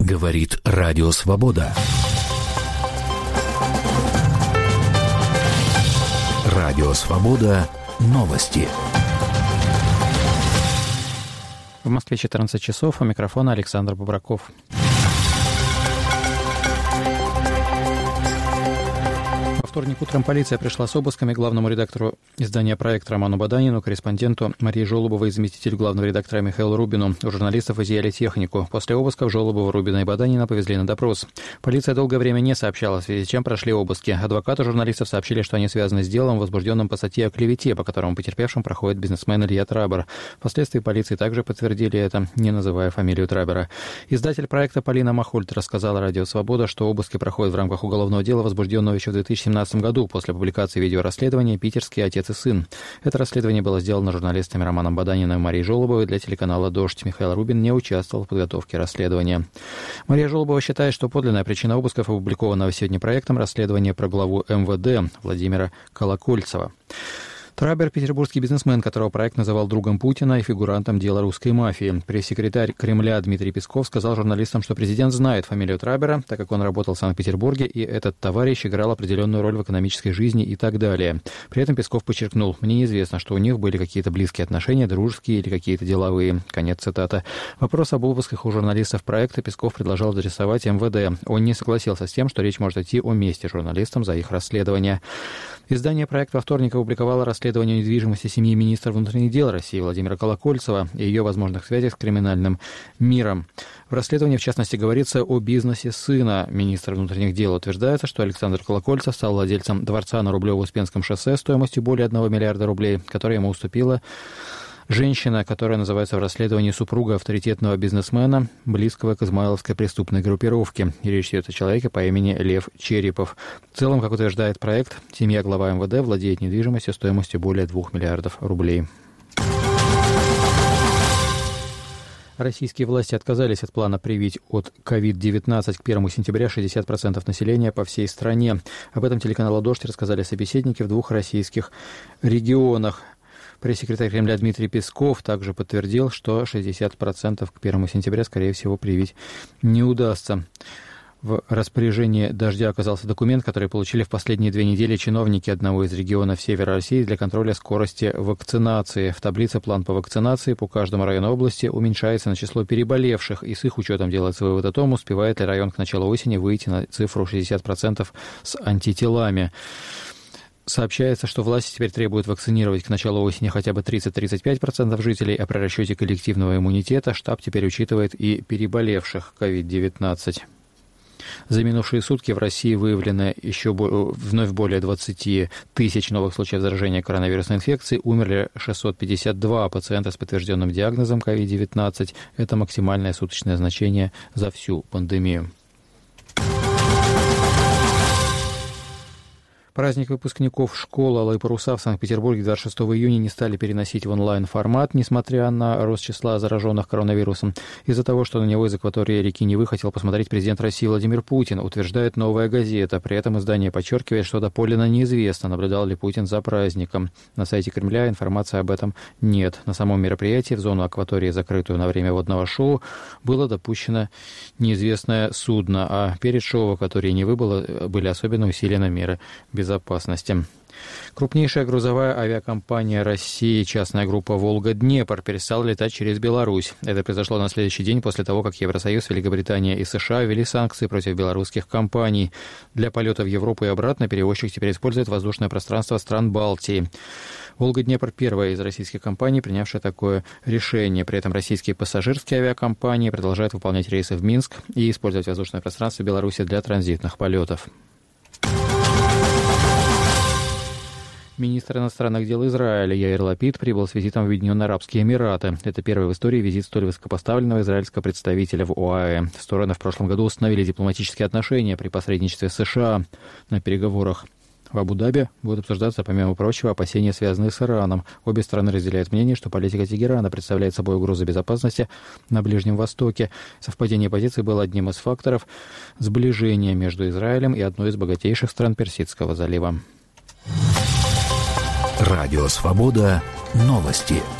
Говорит Радио Свобода. Радио Свобода. Новости. В Москве 14 часов. У микрофона Александр Бобраков. Во вторник утром полиция пришла с обысками к главному редактору издания «Проект» Роману Баданину, корреспонденту Марии Жолобовой и заместителю главного редактора Михаилу Рубину. У журналистов изъяли технику. После обысков Жолобова, Рубина и Баданина повезли на допрос. Полиция долгое время не сообщала, в связи с чем прошли обыски. Адвокаты журналистов сообщили, что они связаны с делом, возбужденным по статье о клевете, по которому потерпевшим проходит бизнесмен Илья Трабер. Впоследствии полиции также подтвердили это, не называя фамилию Трабера. Издатель проекта Полина Махольд рассказала Радио Свобода, что обыски проходят в рамках уголовного дела, возбужденного еще в 2017 году после публикации видеорасследования «Питерский отец и сын». Это расследование было сделано журналистами Романом Баданиным и Марией Жолобовой для телеканала «Дождь». Михаил Рубин не участвовал в подготовке расследования. Мария Жолобова считает, что подлинная причина обысков, опубликованного сегодня проектом, расследование про главу МВД Владимира Колокольцева. Трабер – петербургский бизнесмен, которого проект называл другом Путина и фигурантом дела русской мафии. Пресс-секретарь Кремля Дмитрий Песков сказал журналистам, что президент знает фамилию Трабера, так как он работал в Санкт-Петербурге, и этот товарищ играл определенную роль в экономической жизни и так далее. При этом Песков подчеркнул: «Мне неизвестно, что у них были какие-то близкие отношения, дружеские или какие-то деловые». Конец цитаты. Вопрос об обысках у журналистов проекта Песков предложил адресовать МВД. Он не согласился с тем, что речь может идти о мести журналистам за их расследование. Издание «Проект» во вторник опубликовало расследование недвижимости семьи министра внутренних дел России Владимира Колокольцева и ее возможных связей с криминальным миром. В расследовании, в частности, говорится о бизнесе сына министра внутренних дел. Утверждается, что Александр Колокольцев стал владельцем дворца на Рублево-Успенском шоссе стоимостью более 1 миллиарда рублей, которое ему уступила женщина, которая называется в расследовании супруга авторитетного бизнесмена, близкого к измайловской преступной группировке. И речь идет о человеке по имени Лев Черепов. В целом, как утверждает проект, семья глава МВД владеет недвижимостью стоимостью более 2 миллиардов рублей. Российские власти отказались от плана привить от COVID-19 к 1 сентября 60% населения по всей стране. Об этом телеканалу «Дождь» рассказали собеседники в 2 российских регионах. Пресс-секретарь Кремля Дмитрий Песков также подтвердил, что 60% к 1 сентября, скорее всего, привить не удастся. В распоряжении «Дождя» оказался документ, который получили в последние 2 недели чиновники одного из регионов севера России для контроля скорости вакцинации. В таблице план по вакцинации по каждому району области уменьшается на число переболевших, и с их учетом делается вывод о том, успевает ли район к началу осени выйти на цифру 60% с антителами. Сообщается, что власти теперь требуют вакцинировать к началу осени хотя бы 30-35% жителей, а при расчете коллективного иммунитета штаб теперь учитывает и переболевших COVID-19. За минувшие сутки в России выявлено еще вновь более 20 тысяч новых случаев заражения коронавирусной инфекцией. Умерли 652 пациента с подтвержденным диагнозом COVID-19. Это максимальное суточное значение за всю пандемию. Праздник выпускников школ «Алые паруса» в Санкт-Петербурге 26 июня не стали переносить в онлайн-формат, несмотря на рост числа зараженных коронавирусом. Из-за того, что на него из акватории реки Невы хотел посмотреть президент России Владимир Путин, утверждает «Новая газета». При этом издание подчеркивает, что доподлинно неизвестно, наблюдал ли Путин за праздником. На сайте Кремля информации об этом нет. На самом мероприятии в зону акватории, закрытую на время водного шоу, было допущено неизвестное судно, а перед шоу в акватории Невы были особенно усилены меры безопасности. Крупнейшая грузовая авиакомпания России, частная группа «Волга-Днепр», перестала летать через Беларусь. Это произошло на следующий день после того, как Евросоюз, Великобритания и США ввели санкции против белорусских компаний. Для полета в Европу и обратно перевозчик теперь использует воздушное пространство стран Балтии. «Волга-Днепр» — первая из российских компаний, принявшая такое решение. При этом российские пассажирские авиакомпании продолжают выполнять рейсы в Минск и использовать воздушное пространство Беларуси для транзитных полетов. Министр иностранных дел Израиля Яир Лапид прибыл с визитом в Объединенные Арабские Эмираты. Это первый в истории визит столь высокопоставленного израильского представителя в ОАЭ. Стороны в прошлом году установили дипломатические отношения при посредничестве США на переговорах. В Абу-Даби будут обсуждаться, помимо прочего, опасения, связанные с Ираном. Обе стороны разделяют мнение, что политика Тегерана представляет собой угрозу безопасности на Ближнем Востоке. Совпадение позиций было одним из факторов сближения между Израилем и одной из богатейших стран Персидского залива. Радио «Свобода». Новости.